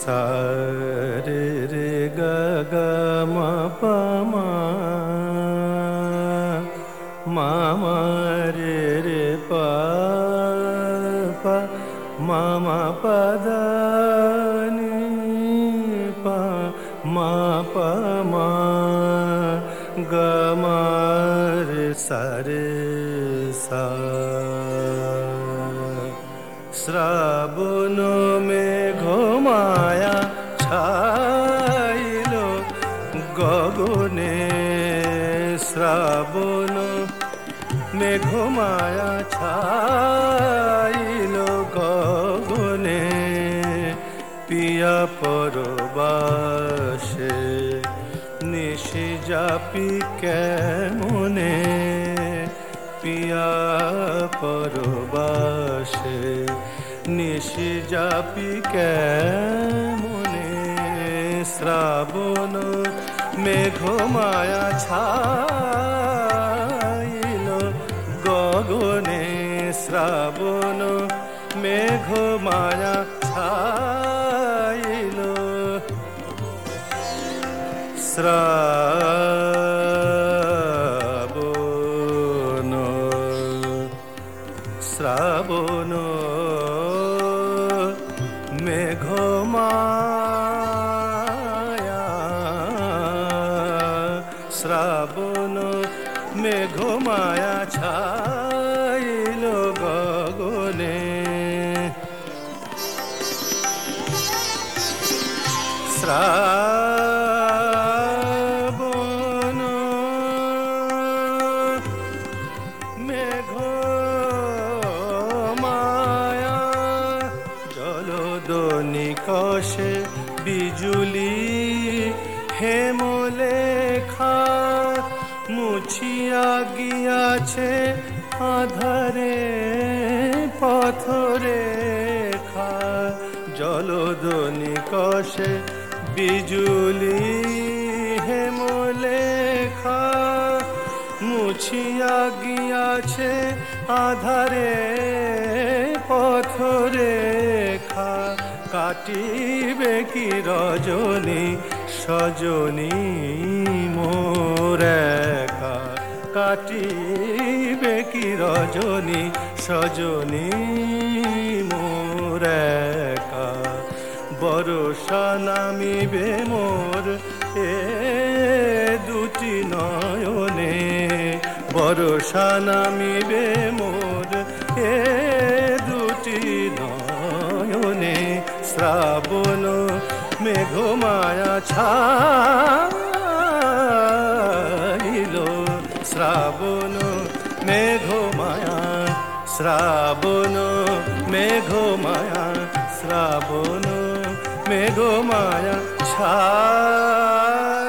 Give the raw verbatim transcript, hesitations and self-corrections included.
सा रे रे ग ग म प म म म रे रे प प म म प द नि प म प म ग म रे सा रे सा। শ্রাবণ মেঘ মায়া ছাইল গগনে, শ্রাবণ মেঘ মায়া ছাইল গগনে, পিয়া পরবাসে নিশি যাপি কেমনে, পিয়া পরবাসে নিশি যাপি কেমনে। শ্রাবণ মেঘ মায়া ছাইল গগনে, শ্রাবণ মেঘ মায়া ছাইল। শ্রাবণ শ্রাবণ মেঘ মায়া, শ্রাবণ মেঘ মায়া ছাইল গগনে, শ্রাবণ মেঘ মায়া, জলদনিকষে বিজুলি হেমলেখা, মুছিয়া গিয়াছে আধারে পথরেখা। জলদনিকষে বিজুলি হেমলেখা, মুছিয়া গিয়াছে আধারে পথরেখা। কাটিবে কি রজনী সজনী মোর একা, কাটিবে কি রজনী সজনী মোর একা। বরষা নামিবে মোর এ দুটি নয়নে, বরষা নামিবে মোর এ দুটি নয়নে। শ্রাবণ মেঘ মায়া ছাইল, শ্রাবণ মেঘ মায়া, শ্রাবণ মেঘ মায়া, শ্রাবণ মেঘ মায়া ছাইল।